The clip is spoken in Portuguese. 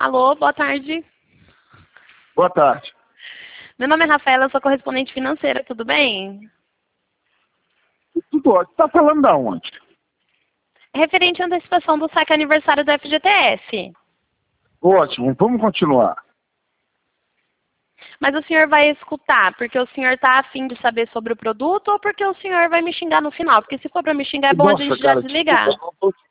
Alô, boa tarde. Boa tarde. Meu nome é Rafaela, eu sou correspondente financeira, tudo bem? Tudo ótimo. Tá falando da onde? É referente à antecipação do saque aniversário do FGTS. Ótimo, vamos continuar. Mas o senhor vai escutar porque o senhor está afim de saber sobre o produto ou porque o senhor vai me xingar no final? Porque se for para me xingar, é bom a Nossa, gente já cara, desligar. desculpa,